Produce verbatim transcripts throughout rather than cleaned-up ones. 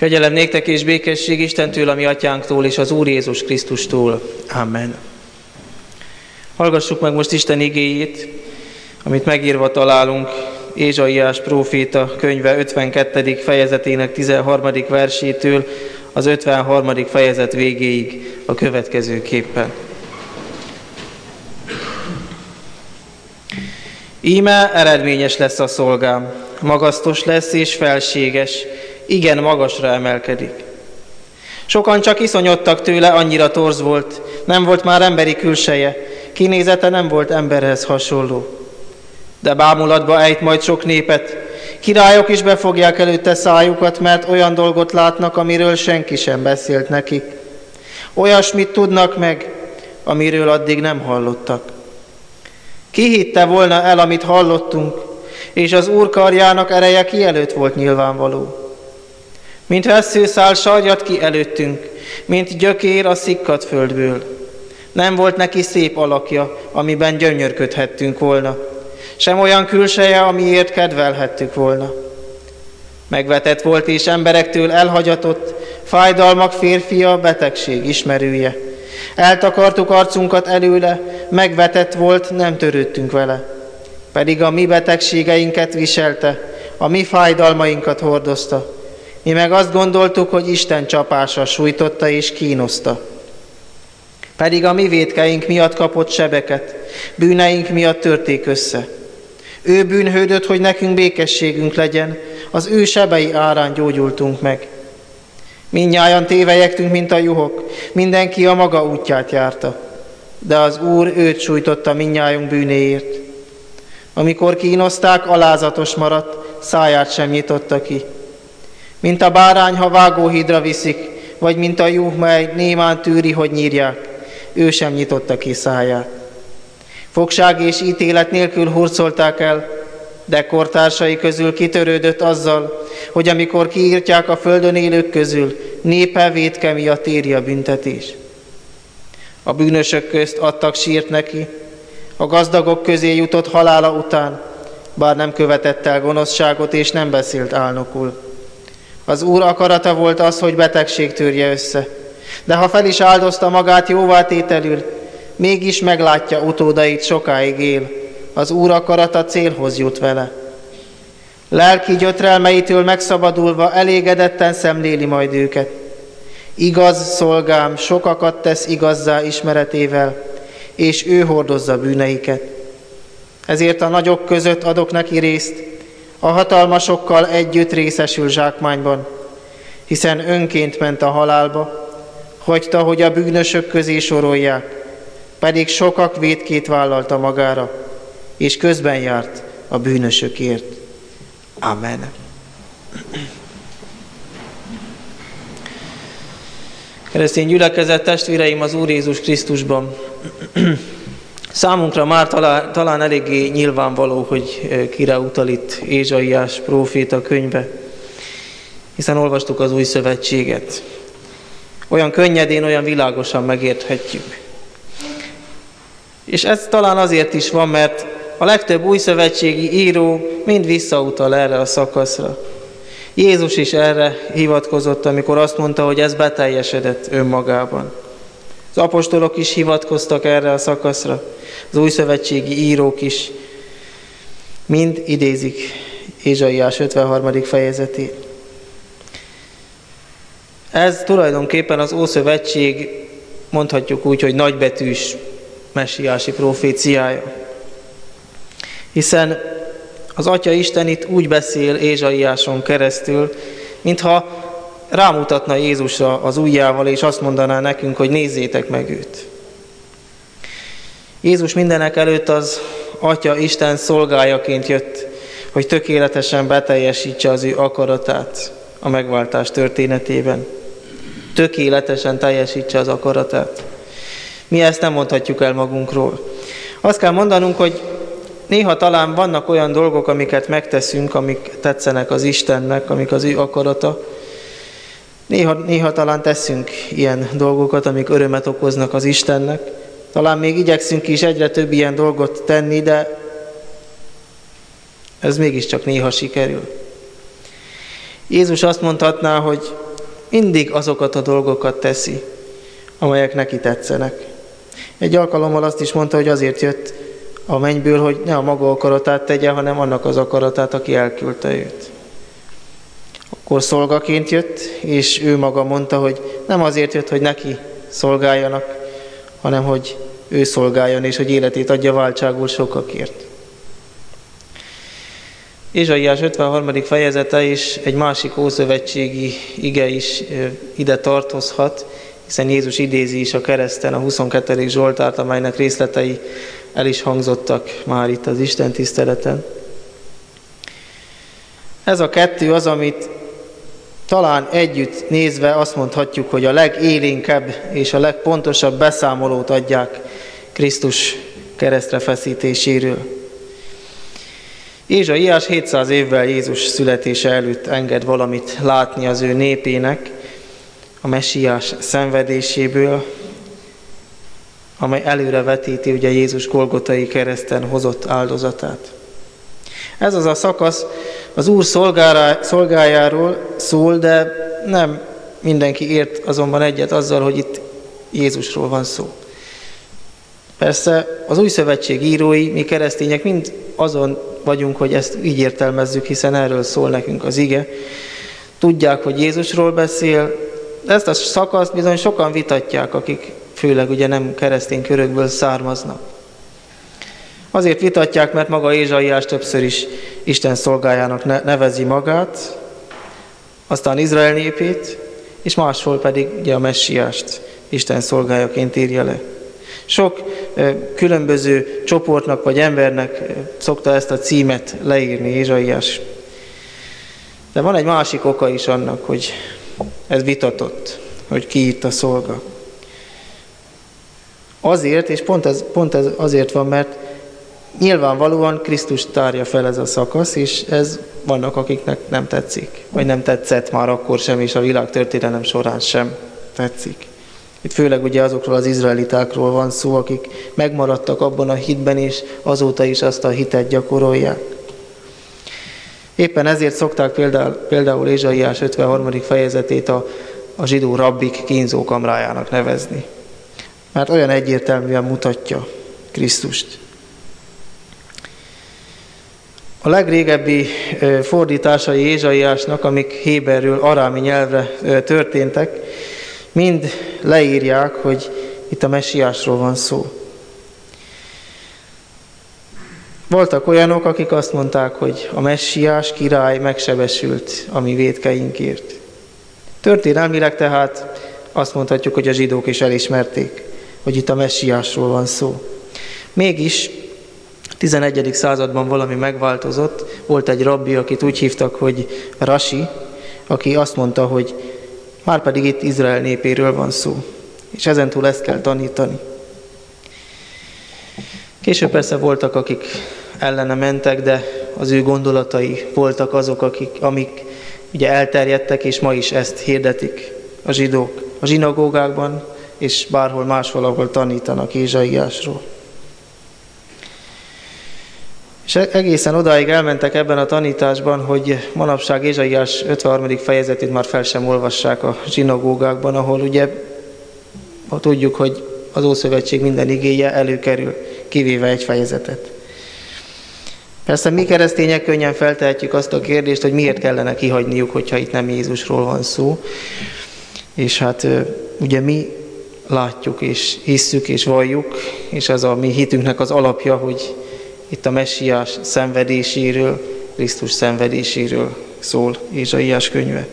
Kegyelem néktek és békesség Istentől, a mi atyánktól és az Úr Jézus Krisztustól. Amen. Hallgassuk meg most Isten igéjét, amit megírva találunk Ézsaiás próféta könyve ötvenkettedik fejezetének tizenharmadik versétől az ötvenharmadik fejezet végéig a következőképpen. Íme eredményes lesz a szolgám, magasztos lesz és felséges, igen magasra emelkedik. Sokan csak iszonyodtak tőle, annyira torz volt, nem volt már emberi külseje, kinézete nem volt emberhez hasonló. De bámulatba ejt majd sok népet, királyok is befogják előtte szájukat, mert olyan dolgot látnak, amiről senki sem beszélt nekik. Olyasmit tudnak meg, amiről addig nem hallottak. Ki hitte volna el, amit hallottunk, és az Úr karjának ereje ki előtt volt nyilvánvaló. Mint vesszőszál sarjad ki előttünk, mint gyökér a szikkadt földből. Nem volt neki szép alakja, amiben gyönyörködhettünk volna, sem olyan külseje, amiért kedvelhettük volna. Megvetett volt és emberektől elhagyatott, fájdalmak férfia, betegség ismerője. Eltakartuk arcunkat előle, megvetett volt, nem törődtünk vele. Pedig a mi betegségeinket viselte, a mi fájdalmainkat hordozta. Mi meg azt gondoltuk, hogy Isten csapása sújtotta és kínoszta. Pedig a mi vétkeink miatt kapott sebeket, bűneink miatt törték össze. Ő bűnhődött, hogy nekünk békességünk legyen, az ő sebei árán gyógyultunk meg. Mindnyájan tévejektünk, mint a juhok, mindenki a maga útját járta, de az Úr őt sújtotta mindnyájunk bűnéért. Amikor kínozták, alázatos maradt, száját sem nyitotta ki. Mint a bárány, ha vágóhídra viszik, vagy mint a juh, mely némán tűri, hogy nyírják, ő sem nyitotta ki száját. Fogság és ítélet nélkül hurcolták el, de kortársai közül kitörődött azzal, hogy amikor kiírtják a földön élők közül, népe vétke miatt éri a büntetés. A bűnösök közt adtak sírt neki, a gazdagok közé jutott halála után, bár nem követett el gonoszságot és nem beszélt álnokul. Az Úr akarata volt az, hogy betegség törje össze, de ha fel is áldozta magát jóvátételül, mégis meglátja utódait, sokáig él. Az Úr akarata célhoz jut vele. Lelki gyötrelmeitől megszabadulva elégedetten szemléli majd őket. Igaz szolgám sokakat tesz igazzá ismeretével, és ő hordozza bűneiket. Ezért a nagyok között adok neki részt, a hatalmasokkal együtt részesül zsákmányban, hiszen önként ment a halálba, hagyta, hogy a bűnösök közé sorolják, pedig sokak vétkét vállalta magára, és közben járt a bűnösökért. Amen. Keresztény gyülekezet, testvéreim az Úr Jézus Krisztusban. Számunkra már talán, talán eléggé nyilvánvaló, hogy kire utal itt Ézsaiás próféta könyve, hiszen olvastuk az Új Szövetséget. Olyan könnyedén, olyan világosan megérthetjük. És ez talán azért is van, mert a legtöbb újszövetségi író mind visszautal erre a szakaszra. Jézus is erre hivatkozott, amikor azt mondta, hogy ez beteljesedett önmagában. Az apostolok is hivatkoztak erre a szakaszra, az újszövetségi írók is mind idézik Ézsaiás ötvenharmadik fejezetét. Ez tulajdonképpen az Ószövetség, mondhatjuk úgy, hogy nagybetűs messiási proféciája. Hiszen az Atya Isten itt úgy beszél Ézsaiáson keresztül, mintha rámutatna Jézusra az ujjával, és azt mondaná nekünk, hogy nézzétek meg őt. Jézus mindenek előtt az Atya Isten szolgájaként jött, hogy tökéletesen beteljesítse az ő akaratát a megváltás történetében. Tökéletesen teljesítse az akaratát. Mi ezt nem mondhatjuk el magunkról. Azt kell mondanunk, hogy néha talán vannak olyan dolgok, amiket megteszünk, amik tetszenek az Istennek, amik az ő akarata. Néha, néha talán teszünk ilyen dolgokat, amik örömet okoznak az Istennek. Talán még igyekszünk is egyre több ilyen dolgot tenni, de ez mégiscsak néha sikerül. Jézus azt mondhatná, hogy mindig azokat a dolgokat teszi, amelyek neki tetszenek. Egy alkalommal azt is mondta, hogy azért jött a mennyből, hogy ne a maga akaratát tegye, hanem annak az akaratát, aki elküldte őt. Akkor szolgaként jött, és ő maga mondta, hogy nem azért jött, hogy neki szolgáljanak, hanem hogy ő szolgáljon, és hogy életét adja váltságul sokakért. Ézsaiás ötvenharmadik fejezete és egy másik ószövetségi ige is ide tartozhat, hiszen Jézus idézi is a kereszten a huszonkettedik Zsoltárt, amelynek részletei el is hangzottak már itt az Isten tiszteleten. Ez a kettő az, amit talán együtt nézve azt mondhatjuk, hogy a legélénkebb és a legpontosabb beszámolót adják Krisztus keresztre feszítéséről. Ézsaiás hétszáz évvel Jézus születése előtt enged valamit látni az ő népének a messiás szenvedéséből, amely előrevetíti ugye Jézus Golgotai kereszten hozott áldozatát. Ez az a szakasz az Úr szolgájáról szól, de nem mindenki ért azonban egyet azzal, hogy itt Jézusról van szó. Persze az Új Szövetség írói, mi keresztények mind azon vagyunk, hogy ezt így értelmezzük, hiszen erről szól nekünk az ige. Tudják, hogy Jézusról beszél, de ezt a szakaszt bizony sokan vitatják, akik főleg ugye nem keresztény körökből származnak. Azért vitatják, mert maga Ézsaiás többször is Isten szolgájának nevezi magát, aztán Izrael népét, és máshol pedig ugye a messiást Isten szolgájaként írja le. Sok különböző csoportnak vagy embernek szokta ezt a címet leírni Ézsaiás. De van egy másik oka is annak, hogy ez vitatott, hogy ki itt a szolga. Azért, és pont ez, pont ez azért van, mert nyilvánvalóan Krisztus tárja fel ez a szakasz, és ez vannak, akiknek nem tetszik, vagy nem tetszett már akkor sem, és a világtörténelem során sem tetszik. Itt főleg ugye azokról az izraelitákról van szó, akik megmaradtak abban a hitben, és azóta is azt a hitet gyakorolják. Éppen ezért szokták például, például Ézsaiás ötvenharmadik fejezetét a, a zsidó rabbik kínzókamrájának nevezni. Mert olyan egyértelműen mutatja Krisztust. A legrégebbi fordításai Ézsaiásnak, amik héberről arámi nyelvre történtek, mind leírják, hogy itt a messiásról van szó. Voltak olyanok, akik azt mondták, hogy a messiás király megsebesült a mi vétkeinkért. Történelmileg tehát azt mondhatjuk, hogy a zsidók is elismerték, hogy itt a messiásról van szó. Mégis a tizenegyedik században valami megváltozott. Volt egy rabbi, akit úgy hívtak, hogy Rasi, aki azt mondta, hogy márpedig itt Izrael népéről van szó, és ezentúl ezt kell tanítani. Később persze voltak, akik ellene mentek, de az ő gondolatai voltak azok, akik, amik ugye elterjedtek, és ma is ezt hirdetik a zsidók a zsinagógákban, és bárhol máshol, ahol tanítanak Ézsaiásról. És egészen odáig elmentek ebben a tanításban, hogy manapság Ézsaiás ötvenharmadik fejezetét már fel sem olvassák a zsinagógákban, ahol ugye ha tudjuk, hogy az Ószövetség minden igéje előkerül, kivéve egy fejezetet. Persze mi keresztények könnyen feltehetjük azt a kérdést, hogy miért kellene kihagyniuk, hogyha itt nem Jézusról van szó. És hát ugye mi látjuk és hisszük és valljuk, és ez a mi hitünknek az alapja, hogy itt a messiás szenvedéséről, Krisztus szenvedéséről szól Ézsaiás könyve.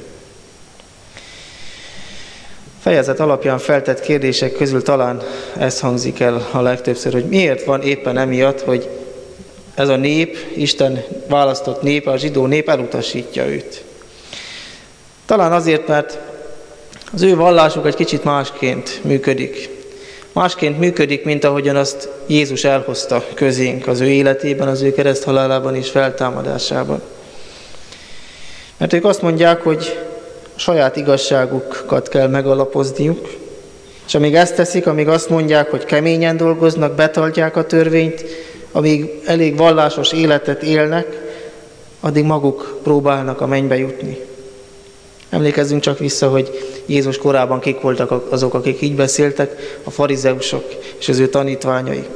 Fejezet alapján feltett kérdések közül talán ez hangzik el a legtöbbször, hogy miért van éppen emiatt, hogy ez a nép, Isten választott nép, a zsidó nép elutasítja őt. Talán azért, mert az ő vallásuk egy kicsit másként működik. Másként működik, mint ahogyan azt Jézus elhozta közénk az ő életében, az ő kereszthalálában és feltámadásában. Mert ők azt mondják, hogy a saját igazságukat kell megalapozniuk, és amíg ezt teszik, amíg azt mondják, hogy keményen dolgoznak, betartják a törvényt, amíg elég vallásos életet élnek, addig maguk próbálnak a mennybe jutni. Emlékezzünk csak vissza, hogy Jézus korában kik voltak azok, akik így beszéltek, a farizeusok és az ő tanítványaik.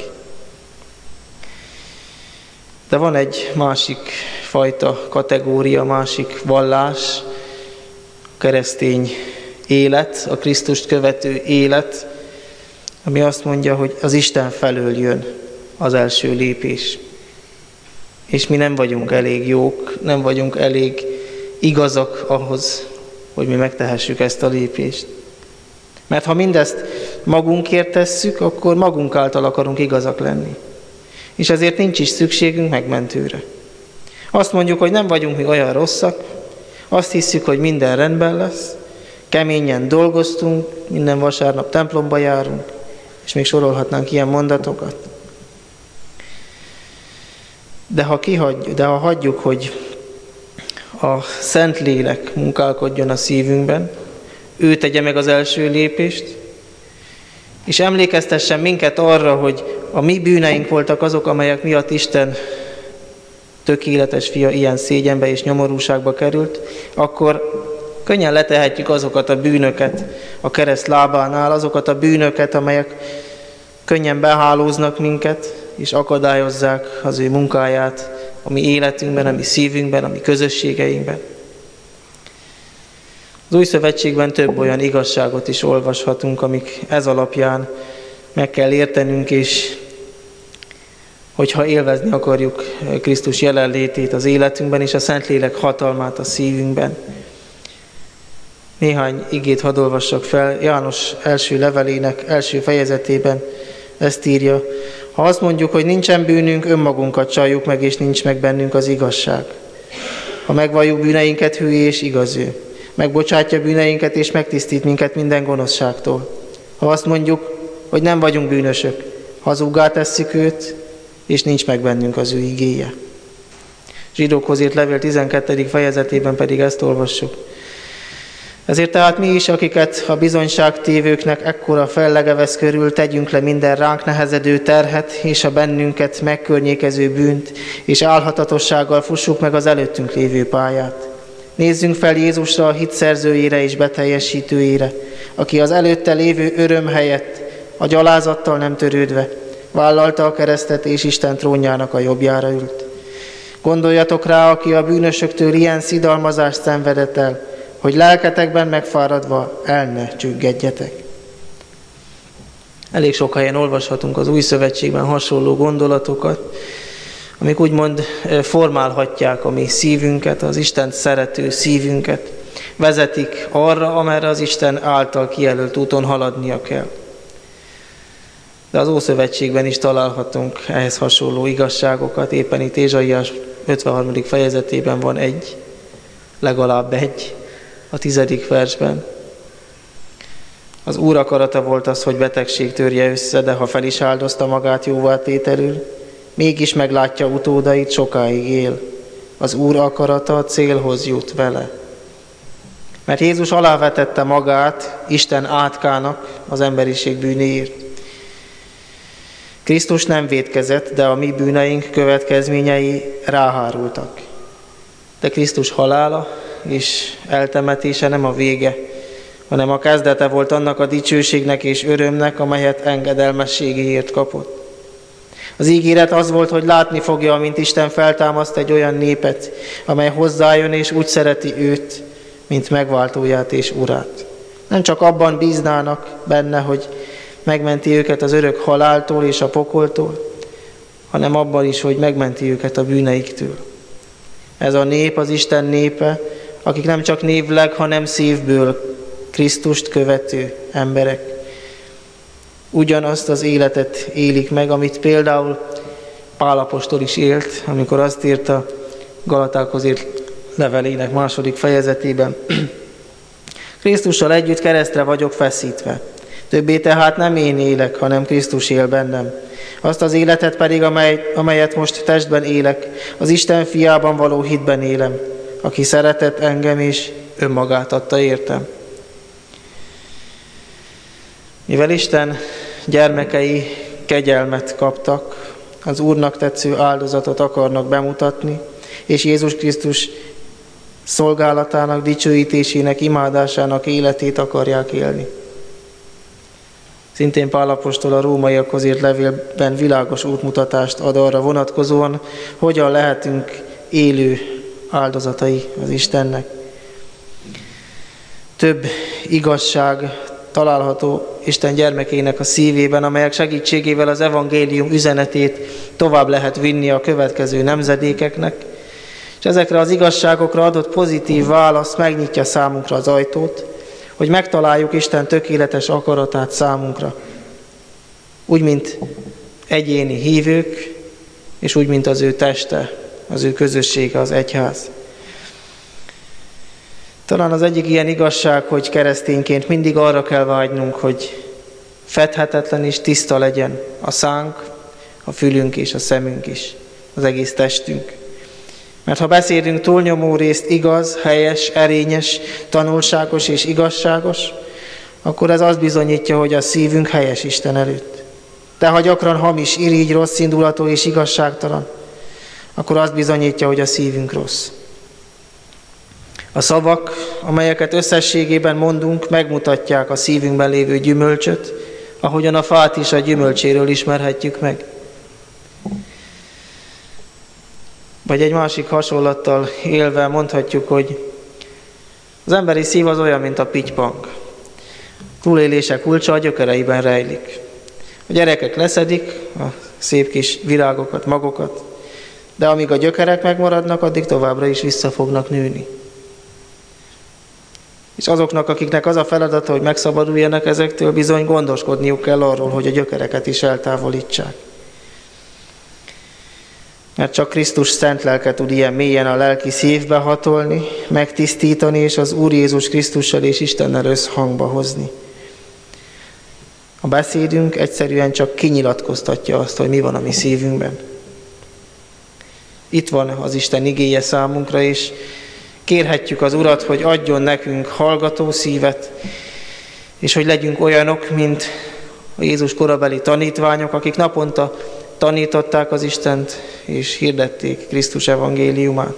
De van egy másik fajta kategória, másik vallás, a keresztény élet, a Krisztust követő élet, ami azt mondja, hogy az Isten felől jön az első lépés. És mi nem vagyunk elég jók, nem vagyunk elég igazak ahhoz, hogy mi megtehessük ezt a lépést. Mert ha mindezt magunkért tesszük, akkor magunk által akarunk igazak lenni. És ezért nincs is szükségünk megmentőre. Azt mondjuk, hogy nem vagyunk mi olyan rosszak, azt hiszük, hogy minden rendben lesz, keményen dolgoztunk, minden vasárnap templomba járunk, és még sorolhatnánk ilyen mondatokat. De ha, kihagy, de ha hagyjuk, hogy a Szentlélek munkálkodjon a szívünkben, ő tegye meg az első lépést, és emlékeztessen minket arra, hogy a mi bűneink voltak azok, amelyek miatt Isten tökéletes fia ilyen szégyenbe és nyomorúságba került, akkor könnyen letehetjük azokat a bűnöket a kereszt lábánál, azokat a bűnöket, amelyek könnyen behálóznak minket, és akadályozzák az ő munkáját a mi életünkben, a mi szívünkben, a mi közösségeinkben. Az Új Szövetségben több olyan igazságot is olvashatunk, amik ez alapján meg kell értenünk, és hogyha élvezni akarjuk Krisztus jelenlétét az életünkben, és a Szentlélek hatalmát a szívünkben. Néhány igét hadd olvassak fel. János első levelének első fejezetében ezt írja: ha azt mondjuk, hogy nincsen bűnünk, önmagunkat csaljuk meg, és nincs meg bennünk az igazság. Ha megvalljuk bűneinket, hű és igaz ő. Megbocsátja bűneinket, és megtisztít minket minden gonoszságtól. Ha azt mondjuk, hogy nem vagyunk bűnösök, hazuggá tesszük őt, és nincs meg bennünk az ő igéje. Zsidókhoz írt levél tizenkettedik fejezetében pedig ezt olvassuk. Ezért tehát mi is, akiket a bizonyságtévőknek ekkora fellege vesz körül, tegyünk le minden ránk nehezedő terhet, és a bennünket megkörnyékező bűnt, és álhatatossággal fussuk meg az előttünk lévő pályát. Nézzünk fel Jézusra, a hit szerzőjére és beteljesítőjére, aki az előtte lévő öröm helyett, a gyalázattal nem törődve, vállalta a keresztet, és Isten trónjának a jobbjára ült. Gondoljatok rá, aki a bűnösöktől ilyen szidalmazást szenvedett el, hogy lelketekben megfáradva el ne csüggedjetek. Elég sok helyen olvashatunk az Új Szövetségben hasonló gondolatokat, amik úgymond formálhatják a mi szívünket, az Istent szerető szívünket, vezetik arra, amerre az Isten által kijelölt úton haladnia kell. De az Ószövetségben is találhatunk ehhez hasonló igazságokat, éppen itt Ézsaiás ötvenharmadik fejezetében van egy, legalább egy, a tizedik versben. Az Úr akarata volt az, hogy betegség törje össze, de ha fel is áldozta magát jóvá tételül, mégis meglátja utódait, sokáig él. Az Úr akarata a célhoz jut vele. Mert Jézus alávetette magát Isten átkának az emberiség bűnéért. Krisztus nem vétkezett, de a mi bűneink következményei ráhárultak. De Krisztus halála és eltemetése nem a vége, hanem a kezdete volt annak a dicsőségnek és örömnek, amelyet engedelmességéért kapott. Az ígéret az volt, hogy látni fogja, amint Isten feltámaszt egy olyan népet, amely hozzájön és úgy szereti őt, mint megváltóját és urát. Nem csak abban bíznának benne, hogy megmenti őket az örök haláltól és a pokoltól, hanem abban is, hogy megmenti őket a bűneiktől. Ez a nép az Isten népe, akik nem csak névleg, hanem szívből Krisztust követő emberek. Ugyanazt az életet élik meg, amit például Pál apostol is élt, amikor azt írta Galatákhoz írt levelének második fejezetében. Krisztussal együtt keresztre vagyok feszítve. Többé tehát nem én élek, hanem Krisztus él bennem. Azt az életet pedig, amely, amelyet most testben élek, az Isten fiában való hitben élem, aki szeretett engem és önmagát adta értem. Mivel Isten gyermekei kegyelmet kaptak, az Úrnak tetsző áldozatot akarnak bemutatni, és Jézus Krisztus szolgálatának, dicsőítésének, imádásának életét akarják élni. Szintén Pál apostol a rómaiakhoz írt levélben világos útmutatást ad arra vonatkozóan, hogyan lehetünk élő áldozatai az Istennek. Több igazság található Isten gyermekének a szívében, amelyek segítségével az evangélium üzenetét tovább lehet vinni a következő nemzedékeknek, és ezekre az igazságokra adott pozitív válasz megnyitja számunkra az ajtót, hogy megtaláljuk Isten tökéletes akaratát számunkra, úgy, mint egyéni hívők, és úgy, mint az ő teste, az ő közössége, az egyház. Talán az egyik ilyen igazság, hogy keresztényként mindig arra kell vágynunk, hogy fedhetetlen és tiszta legyen a szánk, a fülünk és a szemünk is, az egész testünk. Mert ha beszédünk túlnyomó részt igaz, helyes, erényes, tanulságos és igazságos, akkor ez azt bizonyítja, hogy a szívünk helyes Isten előtt. De ha gyakran hamis, irigy, rossz indulatú és igazságtalan, akkor azt bizonyítja, hogy a szívünk rossz. A szavak, amelyeket összességében mondunk, megmutatják a szívünkben lévő gyümölcsöt, ahogyan a fát is a gyümölcséről ismerhetjük meg. Vagy egy másik hasonlattal élve mondhatjuk, hogy az emberi szív az olyan, mint a pittypang. Túlélése kulcsa a gyökereiben rejlik. A gyerekek leszedik a szép kis virágokat, magokat, de amíg a gyökerek megmaradnak, addig továbbra is vissza fognak nőni. És azoknak, akiknek az a feladata, hogy megszabaduljanak ezektől, bizony gondoskodniuk kell arról, hogy a gyökereket is eltávolítsák. Mert csak Krisztus szent lelke tud ilyen mélyen a lelki szívbe hatolni, megtisztítani, és az Úr Jézus Krisztussal és Istennel összhangba hozni. A beszédünk egyszerűen csak kinyilatkoztatja azt, hogy mi van a mi szívünkben. Itt van az Isten igéje számunkra, és kérhetjük az Urat, hogy adjon nekünk hallgató szívet, és hogy legyünk olyanok, mint a Jézus korabeli tanítványok, akik naponta tanították az Istent, és hirdették Krisztus evangéliumát.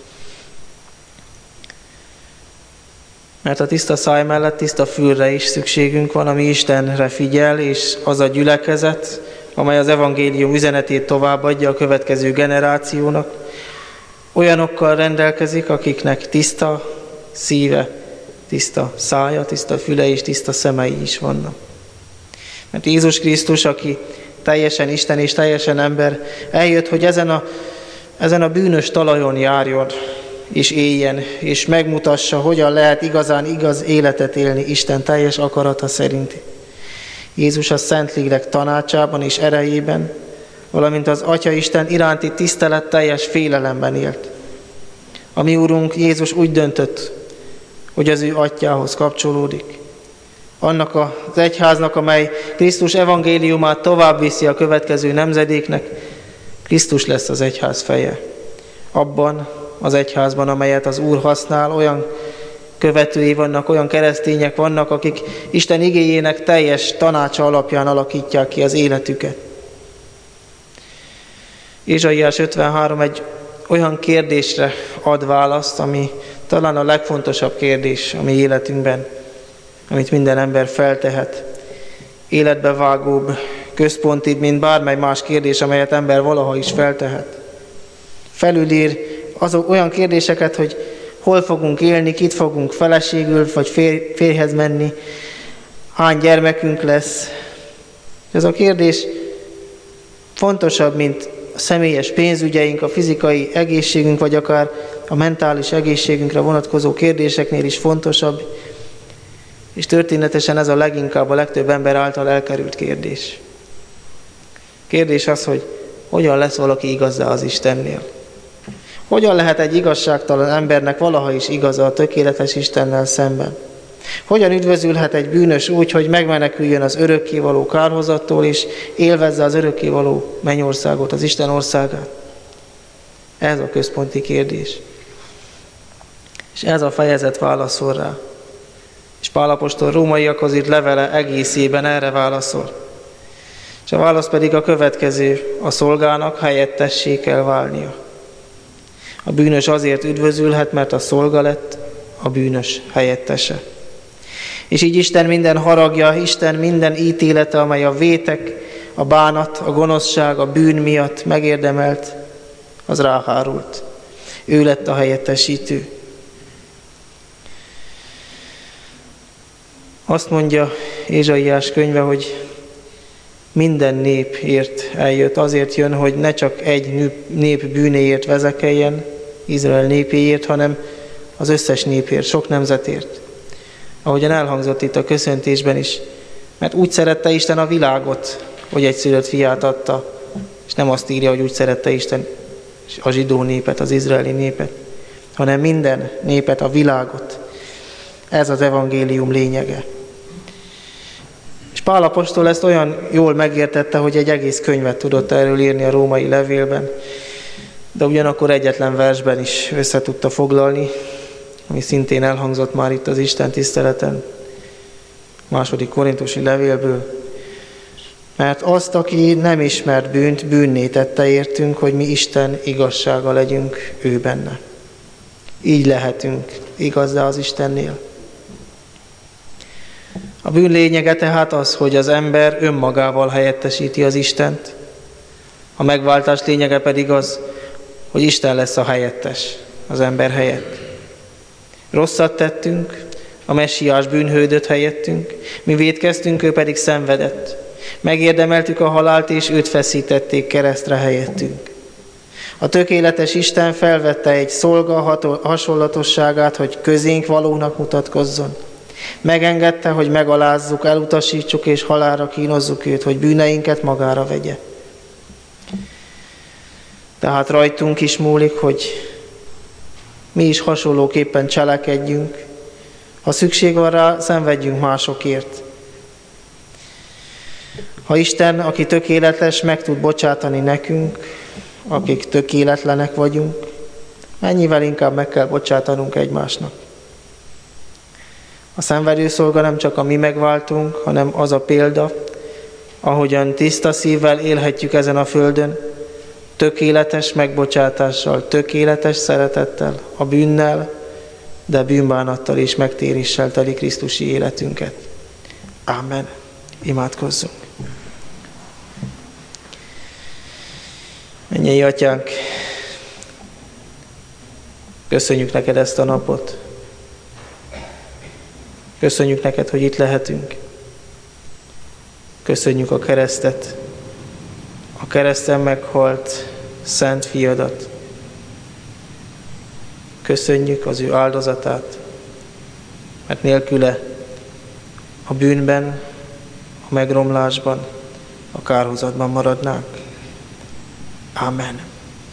Mert a tiszta száj mellett tiszta fülre is szükségünk van, ami Istenre figyel, és az a gyülekezet, amely az evangélium üzenetét továbbadja a következő generációnak, olyanokkal rendelkezik, akiknek tiszta szíve, tiszta szája, tiszta füle és tiszta szemei is vannak. Mert Jézus Krisztus, aki teljesen Isten és teljesen ember, eljött, hogy ezen a, ezen a bűnös talajon járjon, és éljen, és megmutassa, hogyan lehet igazán igaz életet élni Isten teljes akarata szerint. Jézus a Szentlélek tanácsában és erejében, valamint az Atya Isten iránti tiszteletteljes félelemben élt. A mi Úrunk Jézus úgy döntött, hogy az ő Atyához kapcsolódik. Annak az egyháznak, amely Krisztus evangéliumát tovább viszi a következő nemzedéknek, Krisztus lesz az egyház feje. Abban az egyházban, amelyet az Úr használ, olyan követői vannak, olyan keresztények vannak, akik Isten igéjének teljes tanácsa alapján alakítják ki az életüket. Ézsaiás ötvenhárom egy olyan kérdésre ad választ, ami talán a legfontosabb kérdés a mi életünkben, amit minden ember feltehet. Életbevágóbb, központibb, mint bármely más kérdés, amelyet ember valaha is feltehet. Felülír azok olyan kérdéseket, hogy hol fogunk élni, kit fogunk feleségül vagy fér, férjhez menni, hány gyermekünk lesz. Ez a kérdés fontosabb, mint a személyes pénzügyeink, a fizikai egészségünk, vagy akár a mentális egészségünkre vonatkozó kérdéseknél is fontosabb, és történetesen ez a leginkább a legtöbb ember által elkerült kérdés. Kérdés az, hogy hogyan lesz valaki igazzá az Istennél. Hogyan lehet egy igazságtalan embernek valaha is igaza a tökéletes Istennel szemben? Hogyan üdvözülhet egy bűnös úgy, hogy megmeneküljön az örökkévaló kárhozattól, és élvezze az örökkévaló mennyországot, az Isten országát? Ez a központi kérdés. És ez a fejezet válaszol rá. És Pál apostol rómaiakhoz írt levele egészében erre válaszol. És a válasz pedig a következő: a szolgának helyettessé kell válnia. A bűnös azért üdvözülhet, mert a szolga lett a bűnös helyettese. És így Isten minden haragja, Isten minden ítélete, amely a vétek, a bánat, a gonoszság, a bűn miatt megérdemelt, az ráhárult. Ő lett a helyettesítő. Azt mondja Ézsaiás könyve, hogy minden népért eljött, azért jön, hogy ne csak egy nép bűnéért vezekeljen, Izrael népéért, hanem az összes népért, sok nemzetért. Ahogyan elhangzott itt a köszöntésben is, mert úgy szerette Isten a világot, hogy egyszülött fiát adta, és nem azt írja, hogy úgy szerette Isten a zsidó népet, az izraeli népet, hanem minden népet, a világot. Ez az evangélium lényege. És Pál apostol ezt olyan jól megértette, hogy egy egész könyvet tudott erről írni a római levélben, de ugyanakkor egyetlen versben is össze tudta foglalni, ami szintén elhangzott már itt az Isten tiszteleten, második korintusi levélből. Mert azt, aki nem ismert bűnt, bűnné tette értünk, hogy mi Isten igazsága legyünk ő benne. Így lehetünk igazzá az Istennél. A bűn lényege tehát az, hogy az ember önmagával helyettesíti az Istent. A megváltás lényege pedig az, hogy Isten lesz a helyettes az ember helyett. Rosszat tettünk, a messiás bűnhődött helyettünk, mi vétkeztünk, ő pedig szenvedett. Megérdemeltük a halált, és őt feszítették keresztre helyettünk. A tökéletes Isten felvette egy szolga hasonlatosságát, hogy közénk valónak mutatkozzon. Megengedte, hogy megalázzuk, elutasítsuk és halálra kínozzuk őt, hogy bűneinket magára vegye. Tehát rajtunk is múlik, hogy mi is hasonlóképpen cselekedjünk. Ha szükség van rá, szenvedjünk másokért. Ha Isten, aki tökéletes, meg tud bocsátani nekünk, akik tökéletlenek vagyunk, mennyivel inkább meg kell bocsátanunk egymásnak. A szenvedőszolga nem csak a mi megváltunk, hanem az a példa, ahogyan tiszta szívvel élhetjük ezen a földön, tökéletes megbocsátással, tökéletes szeretettel, a bűnnel, de bűnbánattal és megtéréssel teli krisztusi életünket. Amen. Imádkozzunk. Mennyei Atyánk, köszönjük neked ezt a napot. Köszönjük neked, hogy itt lehetünk. Köszönjük a keresztet, a kereszten meghalt szent fiadat. Köszönjük az ő áldozatát, mert nélküle a bűnben, a megromlásban, a kárhozatban maradnánk. Amen.